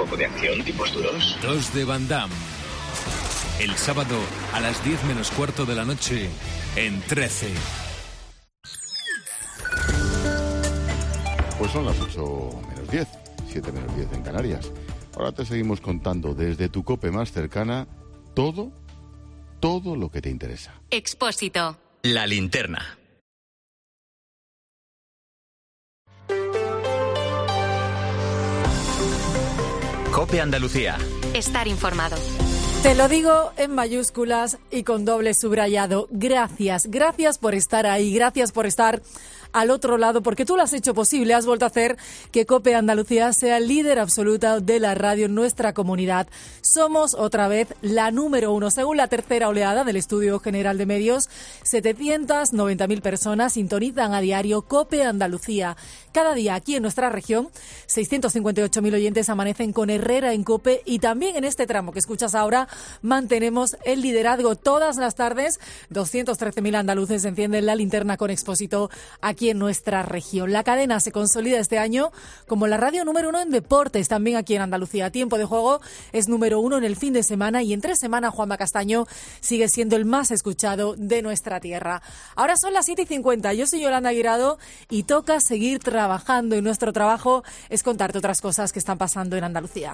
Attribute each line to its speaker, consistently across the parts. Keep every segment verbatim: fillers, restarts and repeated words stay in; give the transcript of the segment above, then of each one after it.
Speaker 1: poco de acción, tipos duros.
Speaker 2: Dos de Van Damme. El sábado a las diez menos cuarto de la noche en trece.
Speaker 3: Pues son las ocho menos diez, siete menos diez en Canarias. Ahora te seguimos contando desde tu COPE más cercana todo, todo lo que te interesa.
Speaker 4: Expósito.
Speaker 5: La linterna. COPE Andalucía.
Speaker 4: Estar informado.
Speaker 6: Te lo digo en mayúsculas y con doble subrayado. Gracias, gracias por estar ahí, gracias por estar al otro lado, porque tú lo has hecho posible, has vuelto a hacer que COPE Andalucía sea el líder absoluto de la radio en nuestra comunidad. Somos otra vez la número uno. Según la tercera oleada del Estudio General de Medios, setecientas noventa mil personas sintonizan a diario COPE Andalucía. Cada día aquí en nuestra región, seiscientos cincuenta y ocho mil oyentes amanecen con Herrera en COPE, y también en este tramo que escuchas ahora mantenemos el liderazgo. Todas las tardes, doscientos trece mil andaluces encienden la linterna con Expósito aquí en nuestra región. La cadena se consolida este año como la radio número uno en deportes, también aquí en Andalucía. Tiempo de Juego es número uno en el fin de semana, y en tres semanas Juanma Castaño sigue siendo el más escuchado de nuestra tierra. Ahora son las siete y cincuenta. Yo soy Yolanda Guirado y toca seguir trabajando, y nuestro trabajo es contarte otras cosas que están pasando en Andalucía.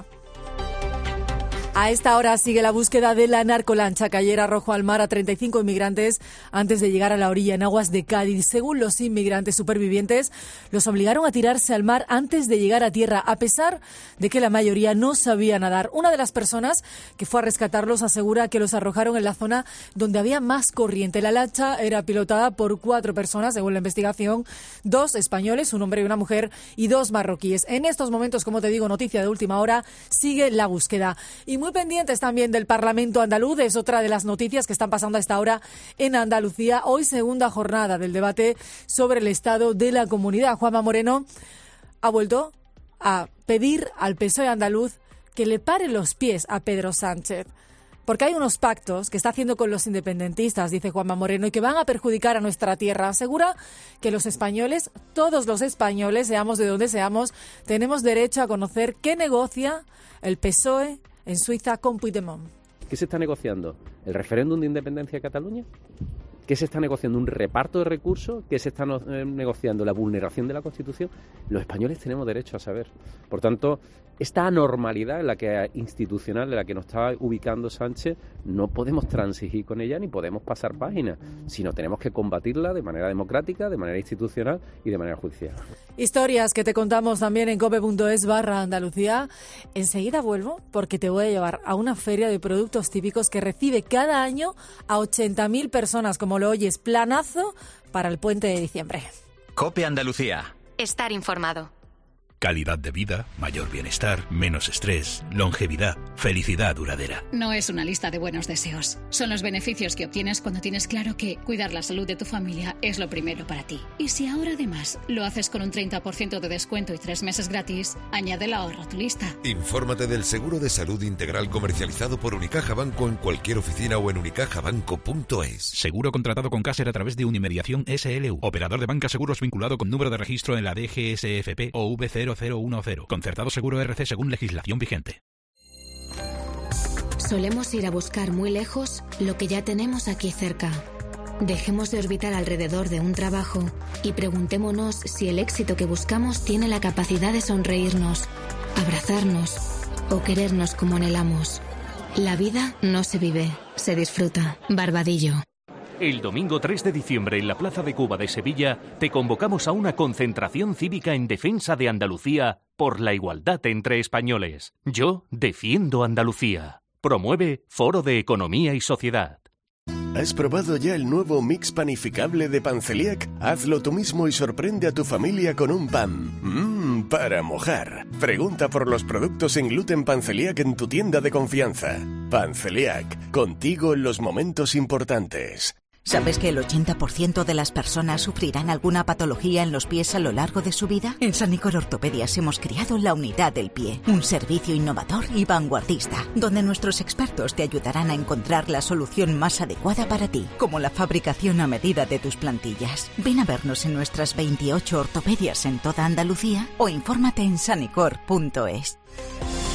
Speaker 6: A esta hora sigue la búsqueda de la narcolancha que ayer arrojó al mar a treinta y cinco inmigrantes antes de llegar a la orilla en aguas de Cádiz. Según los inmigrantes supervivientes, los obligaron a tirarse al mar antes de llegar a tierra, a pesar de que la mayoría no sabía nadar. Una de las personas que fue a rescatarlos asegura que los arrojaron en la zona donde había más corriente. La lancha era pilotada por cuatro personas, según la investigación, dos españoles, un hombre y una mujer, y dos marroquíes. En estos momentos, como te digo, noticia de última hora, sigue la búsqueda. Y muy Muy pendientes también del Parlamento andaluz, es otra de las noticias que están pasando a esta hora en Andalucía. Hoy segunda jornada del debate sobre el estado de la comunidad. Juanma Moreno ha vuelto a pedir al P S O E andaluz que le pare los pies a Pedro Sánchez, porque hay unos pactos que está haciendo con los independentistas, dice Juanma Moreno, y que van a perjudicar a nuestra tierra. Asegura que los españoles, todos los españoles, seamos de donde seamos, tenemos derecho a conocer qué negocia el P S O E en Suiza con Puigdemont.
Speaker 7: ¿Qué se está negociando? ¿El referéndum de independencia de Cataluña? ¿Qué se está negociando? ¿Un reparto de recursos? ¿Qué se está no, eh, negociando? ¿La vulneración de la Constitución? Los españoles tenemos derecho a saber. Por tanto, esta anormalidad en la que institucional en la que nos está ubicando Sánchez, no podemos transigir con ella ni podemos pasar página, sino tenemos que combatirla de manera democrática, de manera institucional y de manera judicial.
Speaker 6: Historias que te contamos también en cope.es barra Andalucía. Enseguida vuelvo porque te voy a llevar a una feria de productos típicos que recibe cada año a ochenta mil personas, como lo oyes, planazo para el puente de diciembre.
Speaker 5: COPE Andalucía.
Speaker 4: Estar informado.
Speaker 2: Calidad de vida, mayor bienestar, menos estrés, longevidad, felicidad duradera.
Speaker 8: No es una lista de buenos deseos. Son los beneficios que obtienes cuando tienes claro que cuidar la salud de tu familia es lo primero para ti. Y si ahora además lo haces con un treinta por ciento de descuento y tres meses gratis, añade el ahorro a tu lista.
Speaker 9: Infórmate del seguro de salud integral comercializado por Unicaja Banco en cualquier oficina o en unicaja banco punto es.
Speaker 2: Seguro contratado con Caser a través de Unimediación S L U. Operador de banca seguros vinculado con número de registro en la D G S F P o V cero cero uno cero. Concertado Seguro R C según legislación vigente.
Speaker 10: Solemos ir a buscar muy lejos lo que ya tenemos aquí cerca. Dejemos de orbitar alrededor de un trabajo y preguntémonos si el éxito que buscamos tiene la capacidad de sonreírnos, abrazarnos o querernos como anhelamos. La vida no se vive, se disfruta. Barbadillo.
Speaker 11: El domingo tres de diciembre en la Plaza de Cuba de Sevilla te convocamos a una concentración cívica en defensa de Andalucía por la igualdad entre españoles. Yo defiendo Andalucía. Promueve Foro de Economía y Sociedad.
Speaker 12: ¿Has probado ya el nuevo mix panificable de Panceliac? Hazlo tú mismo y sorprende a tu familia con un pan. Mmm, para mojar. Pregunta por los productos sin gluten Panceliac en tu tienda de confianza. Panceliac, contigo en los momentos importantes.
Speaker 13: ¿Sabes que el ochenta por ciento de las personas sufrirán alguna patología en los pies a lo largo de su vida? En Sanicor Ortopedias hemos creado la Unidad del Pie, un servicio innovador y vanguardista, donde nuestros expertos te ayudarán a encontrar la solución más adecuada para ti, como la fabricación a medida de tus plantillas. Ven a vernos en nuestras veintiocho ortopedias en toda Andalucía o infórmate en sanicor punto es.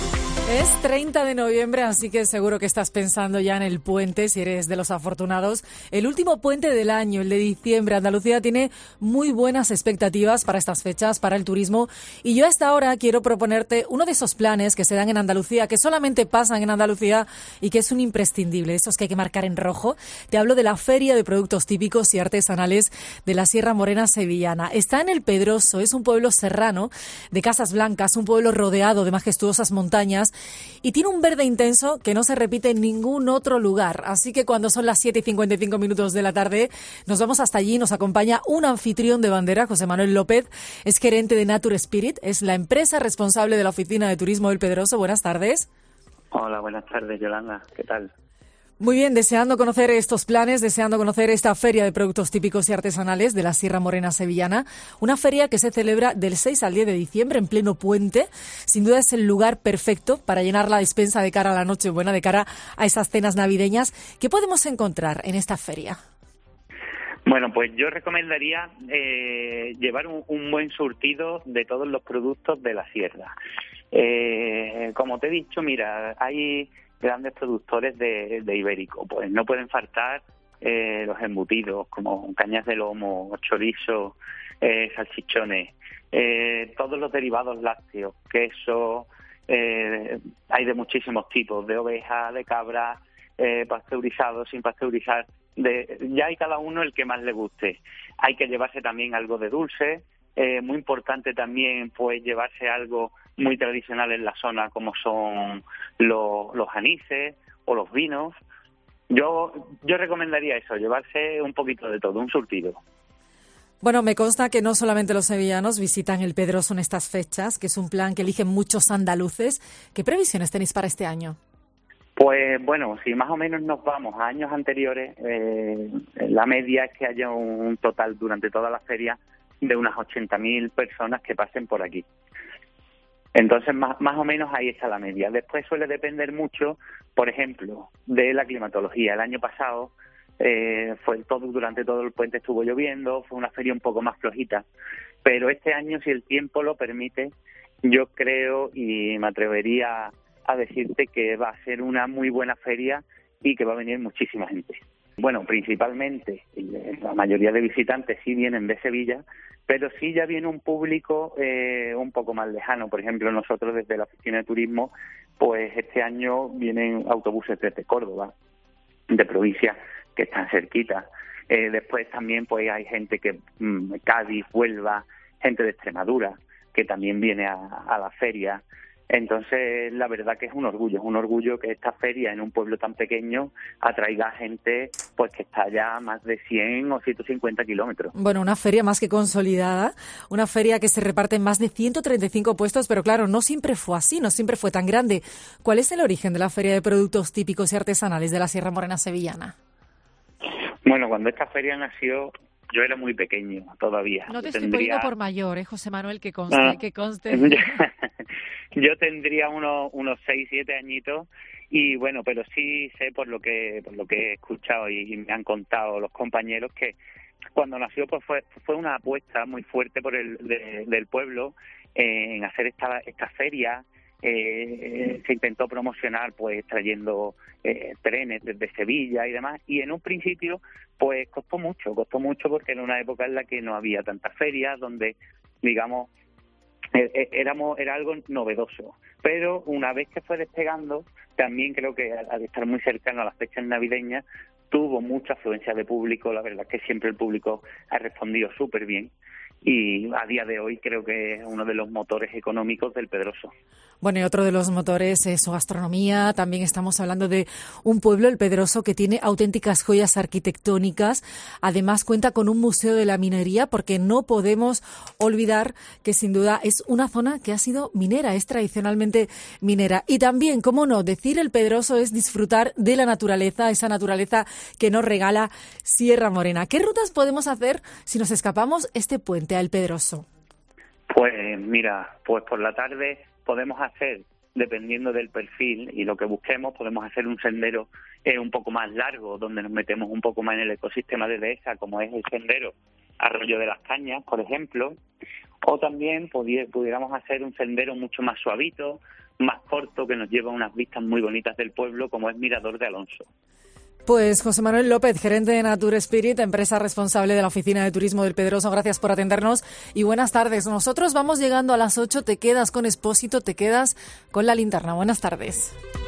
Speaker 6: Es treinta de noviembre, así que seguro que estás pensando ya en el puente, si eres de los afortunados. El último puente del año, el de diciembre. Andalucía tiene muy buenas expectativas para estas fechas, para el turismo. Y yo a esta hora quiero proponerte uno de esos planes que se dan en Andalucía, que solamente pasan en Andalucía y que es un imprescindible, esos que hay que marcar en rojo. Te hablo de la Feria de Productos Típicos y Artesanales de la Sierra Morena Sevillana. Está en El Pedroso, es un pueblo serrano de casas blancas, un pueblo rodeado de majestuosas montañas, y tiene un verde intenso que no se repite en ningún otro lugar. Así que cuando son las siete y cincuenta y cinco minutos de la tarde, nos vamos hasta allí. Nos acompaña un anfitrión de bandera, José Manuel López. Es gerente de Nature Spirit. Es la empresa responsable de la Oficina de Turismo del Pedroso. Buenas tardes.
Speaker 1: Hola, buenas tardes, Yolanda. ¿Qué tal?
Speaker 6: Muy bien, deseando conocer estos planes, deseando conocer esta Feria de Productos Típicos y Artesanales de la Sierra Morena Sevillana, una feria que se celebra del seis al diez de diciembre en pleno puente. Sin duda es el lugar perfecto para llenar la despensa de cara a la Nochebuena, de cara a esas cenas navideñas. ¿Qué podemos encontrar en esta feria?
Speaker 1: Bueno, pues yo recomendaría eh, llevar un, un buen surtido de todos los productos de la sierra. Eh, como te he dicho, mira, hay grandes productores de, de ibérico, pues no pueden faltar eh, los embutidos como cañas de lomo, chorizo, eh, salchichones, eh, todos los derivados lácteos, queso, eh, hay de muchísimos tipos, de oveja, de cabra, eh, pasteurizado, sin pasteurizar, de, ya hay cada uno el que más le guste. Hay que llevarse también algo de dulce, eh, muy importante también pues llevarse algo muy tradicional en la zona como son los, los anises o los vinos. Yo yo recomendaría eso, llevarse un poquito de todo, un surtido.
Speaker 6: Bueno, me consta que no solamente los sevillanos visitan El Pedroso en estas fechas, que es un plan que eligen muchos andaluces. ¿Qué previsiones tenéis para este año?
Speaker 1: Pues bueno, si más o menos nos vamos a años anteriores, eh, la media es que haya un total durante toda la feria de unas ochenta mil personas que pasen por aquí. Entonces, más, más o menos ahí está la media. Después suele depender mucho, por ejemplo, de la climatología. El año pasado, eh, fue todo durante todo el puente estuvo lloviendo, fue una feria un poco más flojita. Pero este año, si el tiempo lo permite, yo creo y me atrevería a decirte que va a ser una muy buena feria y que va a venir muchísima gente. Bueno, principalmente, la mayoría de visitantes sí vienen de Sevilla, pero sí ya viene un público eh, un poco más lejano. Por ejemplo, nosotros desde la Oficina de Turismo, pues este año vienen autobuses desde Córdoba, de provincia, que están cerquita. Eh, después también pues hay gente que, mmm, Cádiz, Huelva, gente de Extremadura, que también viene a, a la feria. Entonces, la verdad que es un orgullo, es un orgullo que esta feria en un pueblo tan pequeño atraiga a gente pues que está ya a más de cien o ciento cincuenta kilómetros.
Speaker 6: Bueno, una feria más que consolidada, una feria que se reparte en más de ciento treinta y cinco puestos, pero claro, no siempre fue así, no siempre fue tan grande. ¿Cuál es el origen de la Feria de Productos Típicos y Artesanales de la Sierra Morena Sevillana?
Speaker 1: Bueno, cuando esta feria nació, yo era muy pequeño todavía.
Speaker 6: No te
Speaker 1: yo
Speaker 6: estoy
Speaker 1: tendría...
Speaker 6: poniendo por mayor, ¿eh, José Manuel? Que conste,
Speaker 1: Ah.
Speaker 6: que conste.
Speaker 1: Yo tendría unos unos seis, siete añitos y bueno, pero sí sé por lo que por lo que he escuchado y, y me han contado los compañeros que cuando nació pues fue fue una apuesta muy fuerte por el de, del pueblo eh, en hacer esta esta feria. Eh, se intentó promocionar pues trayendo eh, trenes desde Sevilla y demás, y en un principio pues costó mucho, costó mucho porque era una época en la que no había tantas ferias, donde digamos eh, éramos era algo novedoso, pero una vez que fue despegando, también creo que al, al estar muy cercano a las fechas navideñas tuvo mucha afluencia de público. La verdad es que siempre el público ha respondido súper bien y a día de hoy creo que es uno de los motores económicos del Pedroso.
Speaker 6: Bueno, y otro de los motores es su gastronomía. También estamos hablando de un pueblo, El Pedroso, que tiene auténticas joyas arquitectónicas. Además, cuenta con un museo de la minería, porque no podemos olvidar que, sin duda, es una zona que ha sido minera, es tradicionalmente minera. Y también, cómo no, decir El Pedroso es disfrutar de la naturaleza, esa naturaleza que nos regala Sierra Morena. ¿Qué rutas podemos hacer si nos escapamos este puente a El Pedroso?
Speaker 1: Pues mira, pues por la tarde podemos hacer, dependiendo del perfil y lo que busquemos, podemos hacer un sendero eh, un poco más largo, donde nos metemos un poco más en el ecosistema de Dehesa, como es el sendero Arroyo de las Cañas, por ejemplo. O también pudi- pudiéramos hacer un sendero mucho más suavito, más corto que nos lleva a unas vistas muy bonitas del pueblo, como es Mirador de Alonso.
Speaker 6: Pues José Manuel López, gerente de Nature Spirit, empresa responsable de la Oficina de Turismo del Pedroso, gracias por atendernos y buenas tardes. Nosotros vamos llegando a las ocho, te quedas con Expósito, te quedas con La Linterna. Buenas tardes.